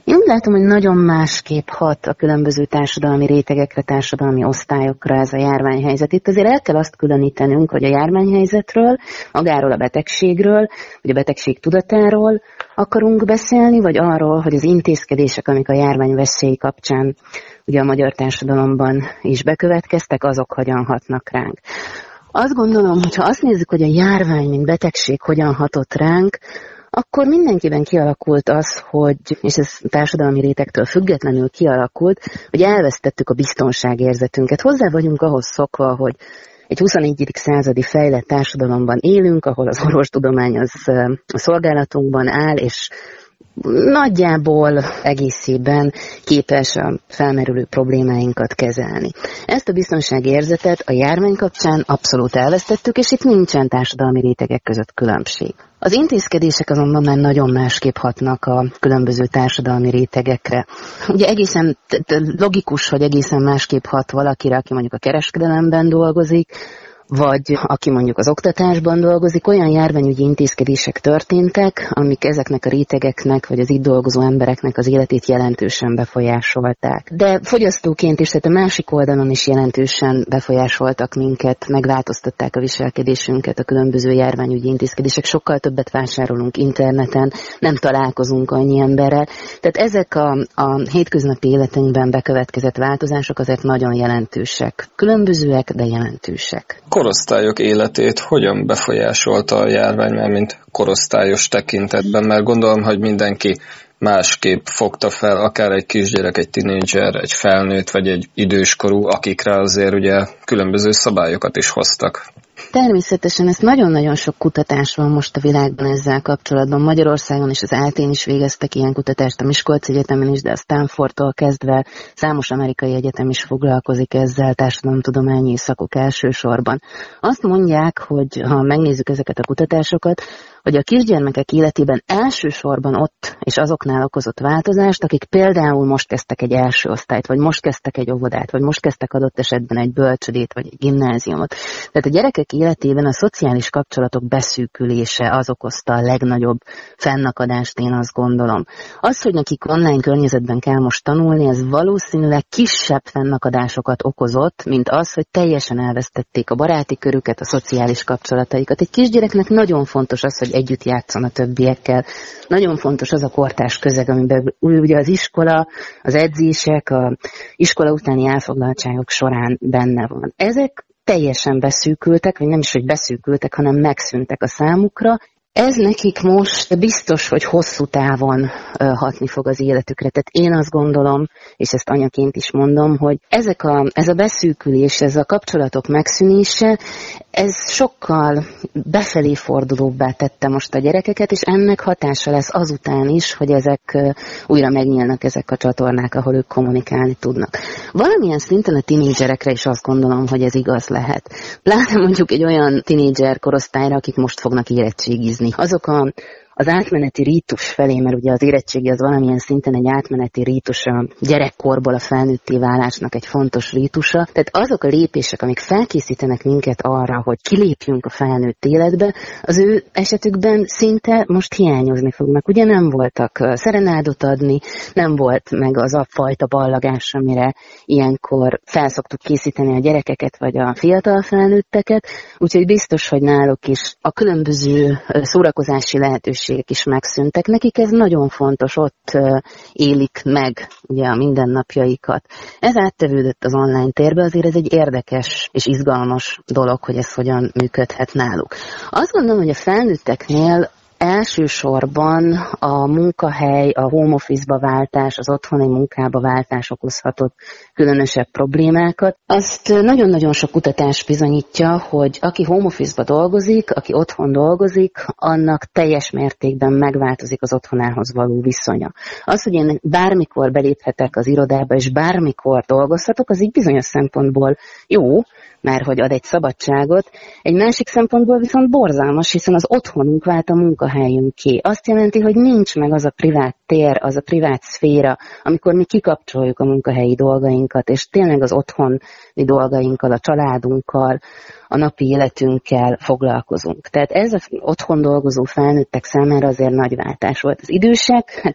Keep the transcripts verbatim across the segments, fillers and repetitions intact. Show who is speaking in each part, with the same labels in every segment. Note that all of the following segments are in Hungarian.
Speaker 1: Én úgy látom, hogy nagyon másképp hat a különböző társadalmi rétegekre, társadalmi osztályokra ez a járványhelyzet. Itt azért el kell azt különítenünk, hogy a járványhelyzetről, magáról a betegségről, vagy a betegség tudatáról akarunk beszélni, vagy arról, hogy az intézkedések, amik a járvány veszély kapcsán ugye a magyar társadalomban is bekövetkeztek, azok hogyan hatnak ránk. Azt gondolom, hogy ha azt nézzük, hogy a járvány, mint betegség hogyan hatott ránk, akkor mindenkiben kialakult az, hogy, és ez társadalmi rétegtől függetlenül kialakult, hogy elvesztettük a biztonságérzetünket. Hozzá vagyunk ahhoz szokva, hogy egy huszonegyedik századi fejlett társadalomban élünk, ahol az orvostudomány az a szolgálatunkban áll, és nagyjából egészében képes a felmerülő problémáinkat kezelni. Ezt a biztonságérzetet a járvány kapcsán abszolút elvesztettük, és itt nincsen társadalmi rétegek között különbség. Az intézkedések azonban már nagyon másképp hatnak a különböző társadalmi rétegekre. Ugye egészen logikus, hogy egészen másképp hat valakire, aki mondjuk a kereskedelemben dolgozik, vagy aki mondjuk az oktatásban dolgozik, olyan járványügyi intézkedések történtek, amik ezeknek a rétegeknek, vagy az itt dolgozó embereknek az életét jelentősen befolyásolták. De fogyasztóként is, tehát a másik oldalon is jelentősen befolyásoltak minket, megváltoztatták a viselkedésünket a különböző járványügyi intézkedések, sokkal többet vásárolunk interneten, nem találkozunk annyi emberrel. Tehát ezek a, a hétköznapi életünkben bekövetkezett változások azért nagyon jelentősek. Különbözőek, de jelentősek.
Speaker 2: Korosztályok életét hogyan befolyásolta a járvány, mert mint korosztályos tekintetben, mert gondolom, hogy mindenki másképp fogta fel, akár egy kisgyerek, egy tinédzser, egy felnőtt, vagy egy időskorú, akikre azért ugye különböző szabályokat is hoztak.
Speaker 1: Természetesen ezt nagyon-nagyon sok kutatás van most a világban ezzel kapcsolatban. Magyarországon is az á té-n is végeztek ilyen kutatást, a Miskolci Egyetemen is, de a Stanfordtól kezdve számos amerikai egyetem is foglalkozik ezzel, társadalomtudományi szakok elsősorban. Azt mondják, hogy ha megnézzük ezeket a kutatásokat, hogy a kisgyermekek életében elsősorban ott és azoknál okozott változást, akik például most kezdtek egy első osztályt, vagy most kezdtek egy óvodát, vagy most kezdtek adott esetben egy bölcsödét, vagy egy gimnáziumot. Tehát a gyerekek életében a szociális kapcsolatok beszűkülése az okozta a legnagyobb fennakadást, én azt gondolom. Az, hogy nekik online környezetben kell most tanulni, ez valószínűleg kisebb fennakadásokat okozott, mint az, hogy teljesen elvesztették a baráti körüket, a szociális kapcsolataikat. Egy kisgyereknek nagyon fontos az, hogy együtt játszon a többiekkel. Nagyon fontos az a kortárs közeg, amiben ugye az iskola, az edzések, az iskola utáni elfoglaltságok során benne van. Ezek teljesen beszűkültek, vagy nem is, hogy beszűkültek, hanem megszűntek a számukra. Ez nekik most biztos, hogy hosszú távon hatni fog az életükre. Tehát én azt gondolom, és ezt anyaként is mondom, hogy ezek a, ez a beszűkülés, ez a kapcsolatok megszűnése, ez sokkal befelé fordulóbbá tette most a gyerekeket, és ennek hatása lesz azután is, hogy ezek újra megnyílnak ezek a csatornák, ahol ők kommunikálni tudnak. Valamilyen szinten a tinédzserekre is azt gondolom, hogy ez igaz lehet. Pláne mondjuk egy olyan tinédzser korosztályra, akik most fognak érettségizni. Azok a az átmeneti rítus felé, mert ugye az érettségi az valamilyen szinten egy átmeneti rítus, a gyerekkorból a felnőtté válásnak egy fontos rítusa. Tehát azok a lépések, amik felkészítenek minket arra, hogy kilépjünk a felnőtt életbe, az ő esetükben szinte most hiányozni fognak. Ugye nem voltak szerenádot adni, nem volt meg az a fajta ballagás, amire ilyenkor felszoktuk készíteni a gyerekeket vagy a fiatal felnőtteket, úgyhogy biztos, hogy náluk is a különböző szórakozási lehetőség is megszűntek. Nekik ez nagyon fontos, ott élik meg ugye a mindennapjaikat. Ez áttevődött az online térbe, azért ez egy érdekes és izgalmas dolog, hogy ez hogyan működhet náluk. Azt gondolom, hogy a felnőtteknél elsősorban a munkahely, a home office-ba váltás, az otthoni munkába váltás okozhatott különösebb problémákat. Azt nagyon-nagyon sok kutatás bizonyítja, hogy aki home office-ba dolgozik, aki otthon dolgozik, annak teljes mértékben megváltozik az otthonához való viszonya. Az, hogy én bármikor beléphetek az irodába, és bármikor dolgozhatok, az így bizonyos szempontból jó, mert hogy ad egy szabadságot. Egy másik szempontból viszont borzalmas, hiszen az otthonunk vált a munkahelyünké. Azt jelenti, hogy nincs meg az a privát tér, az a privát szféra, amikor mi kikapcsoljuk a munkahelyi dolgainkat, és tényleg az otthoni dolgainkkal, a családunkkal, a napi életünkkel foglalkozunk. Tehát ez az otthon dolgozó felnőttek számára azért nagy váltás volt. Az idősek, hát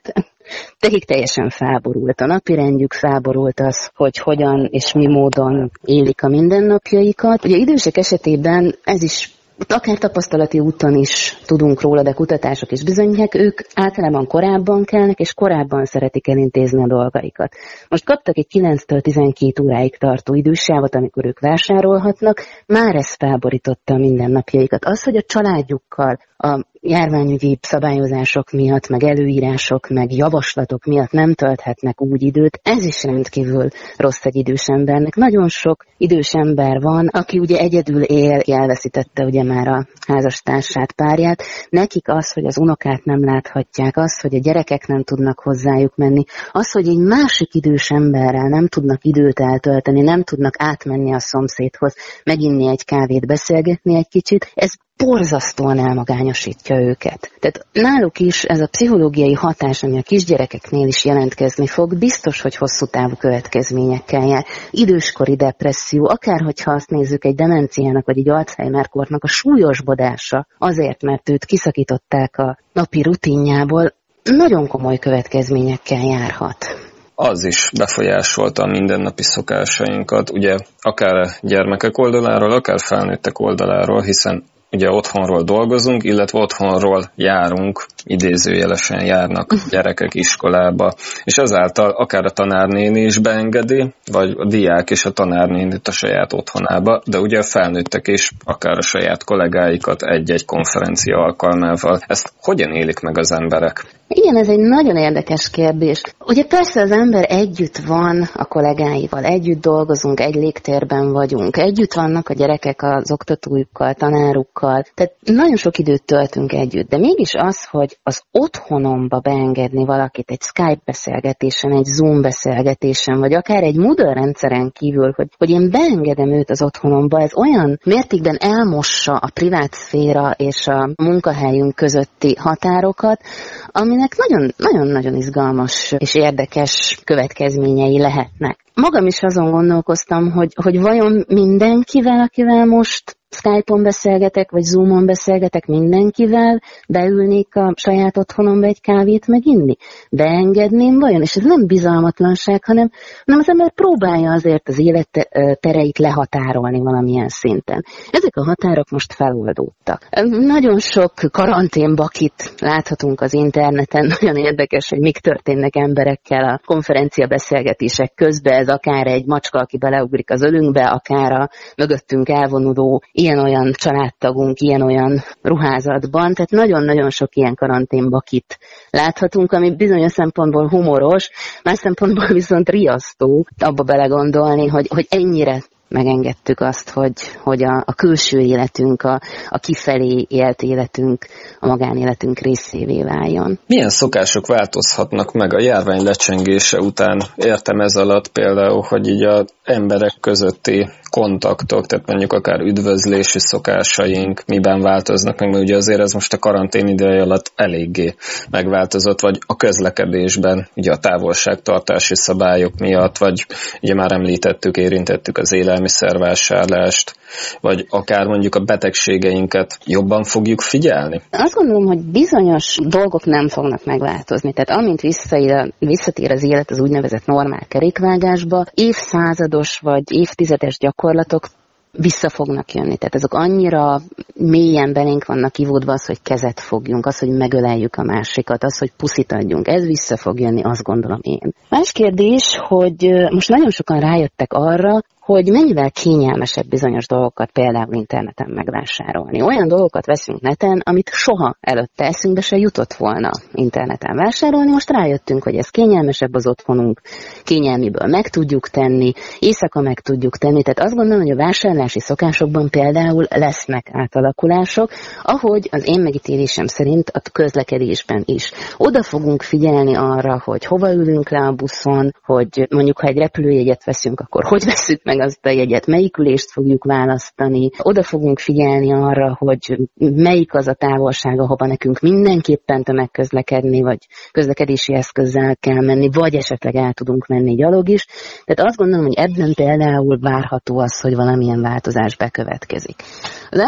Speaker 1: Nekik teljesen felborult a napirendjük, felborult az, hogy hogyan és mi módon élik a mindennapjaikat. Ugye idősek esetében ez is akár tapasztalati úton is tudunk róla, de kutatások is bizonyítják, ők általában korábban kelnek, és korábban szeretik elintézni a dolgaikat. Most kaptak egy kilenctől tizenkét óráig tartó idősávot, amikor ők vásárolhatnak, már ez felborította a mindennapjaikat. Az, hogy a családjukkal a járványügyi szabályozások miatt, meg előírások, meg javaslatok miatt nem tölthetnek úgy időt, ez is rendkívül rossz egy idős embernek. Nagyon sok idős ember van, aki ugye egyedül él, elveszítette ugye már a házastársát, párját. Nekik az, hogy az unokát nem láthatják, az, hogy a gyerekek nem tudnak hozzájuk menni, az, hogy egy másik idős emberrel nem tudnak időt eltölteni, nem tudnak átmenni a szomszédhoz, meginni egy kávét, beszélgetni egy kicsit, ez borzasztóan elmagányosítja őket. Tehát náluk is ez a pszichológiai hatás, ami a kisgyerekeknél is jelentkezni fog, biztos, hogy hosszú távú következményekkel jár. Időskori depresszió, akár hogyha azt nézzük egy demenciának vagy egy Alzheimer-kornak a súlyosbodása, azért, mert őt kiszakították a napi rutinjából, nagyon komoly következményekkel járhat.
Speaker 2: Az is befolyásolta a mindennapi szokásainkat, ugye akár gyermekek oldaláról, akár felnőttek oldaláról, hiszen ugye otthonról dolgozunk, illetve otthonról járunk, idézőjelesen járnak gyerekek iskolába, és ezáltal akár a tanárnéni is beengedi, vagy a diák és a tanárnénit a saját otthonába, de ugye a felnőttek is akár a saját kollégáikat egy-egy konferencia alkalmával. Ezt hogyan élik meg az emberek?
Speaker 1: Igen, ez egy nagyon érdekes kérdés. Ugye persze az ember együtt van a kollégáival, együtt dolgozunk, egy légtérben vagyunk, együtt vannak a gyerekek az oktatójukkal, tanárukkal, tehát nagyon sok időt töltünk együtt, de mégis az, hogy az otthonomba beengedni valakit egy Skype beszélgetésen, egy Zoom beszélgetésen, vagy akár egy Moodle rendszeren kívül, hogy, hogy én beengedem őt az otthonomba, ez olyan mértékben elmossa a privát szféra és a munkahelyünk közötti határokat, aminek nagyon-nagyon izgalmas és érdekes következményei lehetnek. Magam is azon gondolkoztam, hogy, hogy vajon mindenkivel, akivel most Skype-on beszélgetek, vagy Zoom-on beszélgetek, mindenkivel beülnék a saját otthonomba egy kávét meginni? Beengedném vajon? És ez nem bizalmatlanság, hanem, hanem az ember próbálja azért az élet tereit lehatárolni valamilyen szinten. Ezek a határok most feloldódtak. Nagyon sok karanténbakit láthatunk az interneten, nagyon érdekes, hogy mik történnek emberekkel a konferencia beszélgetések közben, ez akár egy macska, aki beleugrik az ölünkbe, akár a mögöttünk elvonuló ilyen-olyan családtagunk, ilyen-olyan ruházatban, tehát nagyon-nagyon sok ilyen karanténbakit láthatunk, ami bizonyos szempontból humoros, más szempontból viszont riasztó abba belegondolni, hogy, hogy ennyire megengedtük azt, hogy, hogy a, a külső életünk, a, a kifelé élt életünk, a magánéletünk részévé váljon.
Speaker 2: Milyen szokások változhatnak meg a járvány lecsengése után? Értem ez alatt például, hogy így az emberek közötti kontaktok, tehát mondjuk akár üdvözlési szokásaink miben változnak meg, mert ugye azért ez most a karantén ideje alatt eléggé megváltozott, vagy a közlekedésben, ugye a távolságtartási szabályok miatt, vagy ugye már említettük, érintettük az élelmiszervásárlást, vagy akár mondjuk a betegségeinket jobban fogjuk figyelni?
Speaker 1: Azt gondolom, hogy bizonyos dolgok nem fognak megváltozni. Tehát amint visszatér, visszatér az élet az úgynevezett normál kerékvágásba, évszázados vagy évtizedes gyakorlatok vissza fognak jönni. Tehát azok annyira mélyen belénk vannak ivódva, az, hogy kezet fogjunk, az, hogy megöleljük a másikat, az, hogy puszit adjunk. Ez vissza fog jönni, azt gondolom én. Más kérdés, hogy most nagyon sokan rájöttek arra, hogy mennyivel kényelmesebb bizonyos dolgokat például interneten megvásárolni. Olyan dolgokat veszünk neten, amit soha előtte eszünkbe se jutott volna interneten vásárolni. Most rájöttünk, hogy ez kényelmesebb az otthonunk, kényelmiből meg tudjuk tenni, éjszaka meg tudjuk tenni. Tehát azt gondolom, hogy a vásárlási szokásokban például lesznek átalakulások, ahogy az én megítélésem szerint a közlekedésben is. Oda fogunk figyelni arra, hogy hova ülünk le a buszon, hogy mondjuk ha egy repülőjegyet veszünk, akkor hogy veszünk meg azt a jegyet, melyik ülést fogjuk választani. Oda fogunk figyelni arra, hogy melyik az a távolság, ahova nekünk mindenképpen tömegközlekedni, vagy közlekedési eszközzel kell menni, vagy esetleg el tudunk menni gyalog is. Tehát azt gondolom, hogy ebben például várható az, hogy valamilyen változás bekövetkezik. Az emberi kapcsolat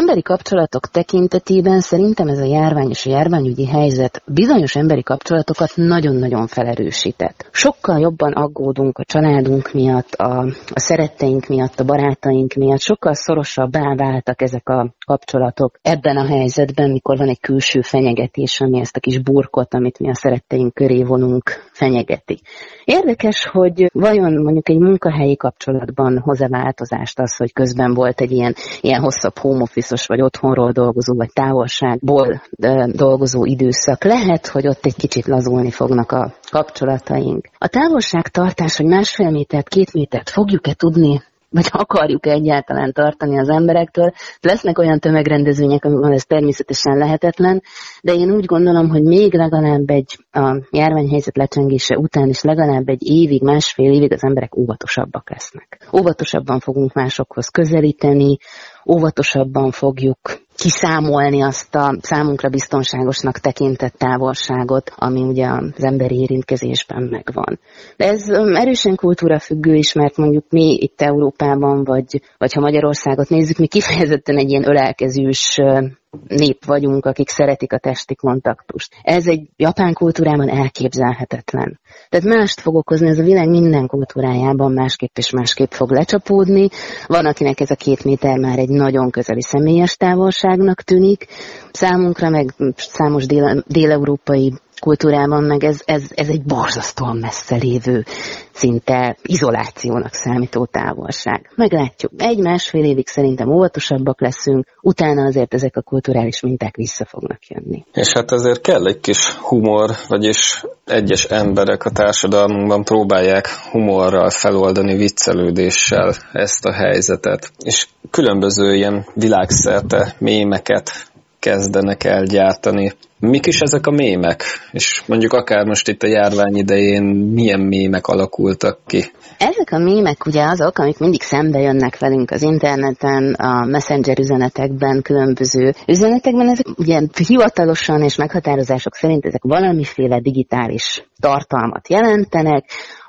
Speaker 1: kapcsolatok tekintetében szerintem ez a járvány és a járványügyi helyzet bizonyos emberi kapcsolatokat nagyon-nagyon felerősített. Sokkal jobban aggódunk a családunk miatt, a, a szeretteink miatt, a barátaink miatt, sokkal szorosabbá váltak ezek a kapcsolatok ebben a helyzetben, mikor van egy külső fenyegetés, ami ezt a kis burkot, amit mi a szeretteink köré vonunk, fenyegeti. Érdekes, hogy vajon mondjuk egy munkahelyi kapcsolatban hoz-e változást az, hogy közben volt egy ilyen, ilyen hosszabb home office-os, vagy otthonról dolgozó, vagy távolságból dolgozó időszak. Lehet, hogy ott egy kicsit lazulni fognak a kapcsolataink. A távolságtartás, hogy másfél métert, két métert fogjuk-e tudni, vagy akarjuk egyáltalán tartani az emberektől. Lesznek olyan tömegrendezvények, amikor ez természetesen lehetetlen, de én úgy gondolom, hogy még legalább egy a járványhelyzet lecsengése után is legalább egy évig, másfél évig az emberek óvatosabbak lesznek. Óvatosabban fogunk másokhoz közelíteni, óvatosabban fogjuk kiszámolni azt a számunkra biztonságosnak tekintett távolságot, ami ugye az emberi érintkezésben megvan. De ez erősen kultúrafüggő is, mert mondjuk mi itt Európában, vagy, vagy ha Magyarországot nézzük, mi kifejezetten egy ilyen ölelkezős nép vagyunk, akik szeretik a testi kontaktust. Ez egy japán kultúrában elképzelhetetlen. Tehát mást fog okozni, ez a világ minden kultúrájában másképp és másképp fog lecsapódni. Van, akinek ez a két méter már egy nagyon közeli személyes távolságnak tűnik. Számunkra, meg számos dél- dél-európai kultúrában meg ez, ez, ez egy borzasztóan messze lévő, szinte izolációnak számító távolság. Meglátjuk. Egy-másfél évig szerintem óvatosabbak leszünk, utána azért ezek a kulturális minták vissza fognak jönni.
Speaker 2: És hát ezért kell egy kis humor, vagyis egyes emberek a társadalmunkban próbálják humorral feloldani, viccelődéssel ezt a helyzetet. És különböző ilyen világszerte mémeket kezdenek el gyártani. Mik is ezek a mémek? És mondjuk akár most itt a járvány idején milyen mémek alakultak ki?
Speaker 1: Ezek a mémek ugye azok, amik mindig szembe jönnek velünk az interneten, a messenger üzenetekben, különböző üzenetekben. Ezek ugye hivatalosan és meghatározások szerint ezek valamiféle digitális tartalmat jelentenek,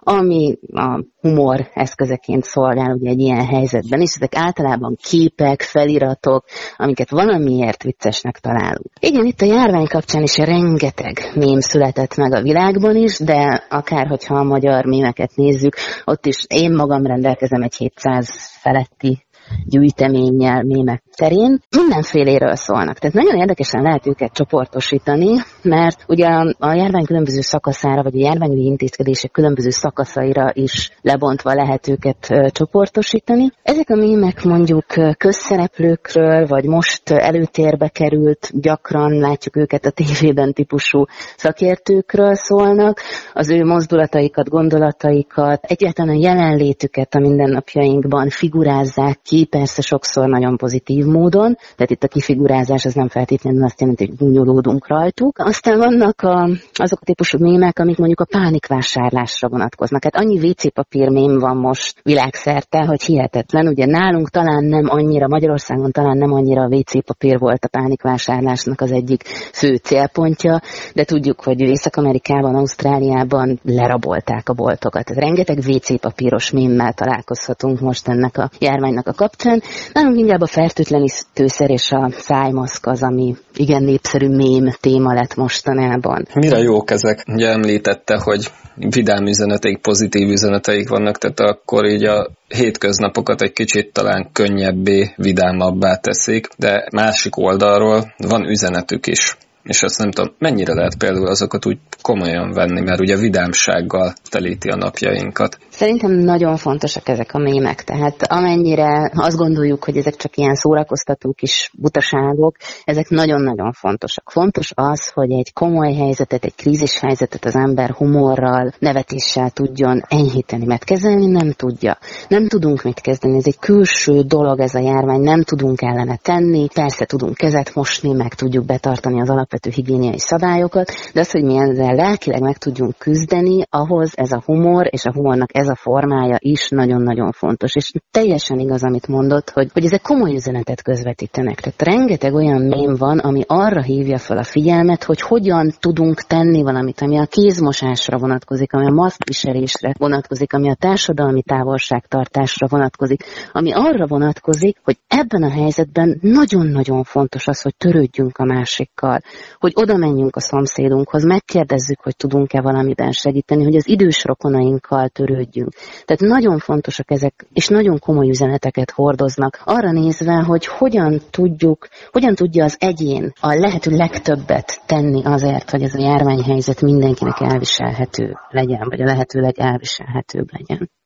Speaker 1: ami a humor eszközeként szolgál ugye egy ilyen helyzetben is. Ezek általában képek, feliratok, amiket valamiért viccesnek találunk. Igen, itt a járvány kapcsán is rengeteg mém született meg a világban is, de akár hogyha a magyar mémeket nézzük, ott is én magam rendelkezem egy hétszáz feletti gyűjteménnyel mémek terén, mindenféléről szólnak. Tehát nagyon érdekesen lehet őket csoportosítani, mert ugye a járvány különböző szakaszára, vagy a járványügyi intézkedések különböző szakaszaira is lebontva lehet őket csoportosítani. Ezek a mémek mondjuk közszereplőkről, vagy most előtérbe került, gyakran látjuk őket a tévében típusú szakértőkről szólnak, az ő mozdulataikat, gondolataikat, egyáltalán a jelenlétüket a mindennapjainkban figurázzák ki, persze sokszor nagyon pozitív módon, tehát itt a kifigurázás az nem feltétlenül azt jelenti, hogy gúnyolódunk rajtuk. Aztán vannak a, azok a típusú mémek, amik mondjuk a pánikvásárlásra vonatkoznak. Hát annyi vé cé papír mém van most világszerte, hogy hihetetlen. Ugye nálunk talán nem annyira, Magyarországon talán nem annyira a vé cé papír volt a pánikvásárlásnak az egyik fő célpontja, de tudjuk, hogy Észak-Amerikában, Ausztráliában lerabolták a boltokat. Tehát rengeteg vé cé papíros mémmel találkozhatunk most ennek a járványnak a kapcsán. Nálunk inkább a fertőtlenítőszer és a szájmaszk az, ami igen népszerű mém téma lett mostanában. Mire
Speaker 2: jók ezek? Ugye említette, hogy vidám üzeneteik, pozitív üzeneteik vannak, tehát akkor így a hétköznapokat egy kicsit talán könnyebbé, vidámabbá teszik, de másik oldalról van üzenetük is. És azt nem tudom, mennyire lehet például azokat úgy komolyan venni, mert ugye vidámsággal telíti a napjainkat.
Speaker 1: Szerintem nagyon fontosak ezek a mémek, tehát amennyire azt gondoljuk, hogy ezek csak ilyen szórakoztató kis butaságok, ezek nagyon-nagyon fontosak. Fontos az, hogy egy komoly helyzetet, egy krízis helyzetet az ember humorral, nevetéssel tudjon enyhíteni, mert kezelni nem tudja. Nem tudunk mit kezdeni, ez egy külső dolog ez a járvány, nem tudunk ellene tenni, persze tudunk kezet mosni, meg tudjuk betartani az alapvető higiéniai szabályokat, de az, hogy mi ezzel lelkileg meg tudjunk küzdeni, ahhoz ez a humor és a humornak ez ez a formája is nagyon-nagyon fontos. És teljesen igaz, amit mondott, hogy, hogy ezek komoly üzenetet közvetítenek. Tehát rengeteg olyan mém van, ami arra hívja fel a figyelmet, hogy hogyan tudunk tenni valamit, ami a kézmosásra vonatkozik, ami a maszkviselésre vonatkozik, ami a társadalmi távolságtartásra vonatkozik, ami arra vonatkozik, hogy ebben a helyzetben nagyon-nagyon fontos az, hogy törődjünk a másikkal, hogy oda menjünk a szomszédunkhoz, megkérdezzük, hogy tudunk-e valamiben segíteni, hogy az idős rokonainkkal törődjünk. Tehát nagyon fontosak ezek, és nagyon komoly üzeneteket hordoznak, arra nézve, hogy hogyan tudjuk, hogyan tudja az egyén a lehető legtöbbet tenni azért, hogy ez a járványhelyzet mindenkinek elviselhető legyen, vagy a lehetőleg elviselhetőbb legyen.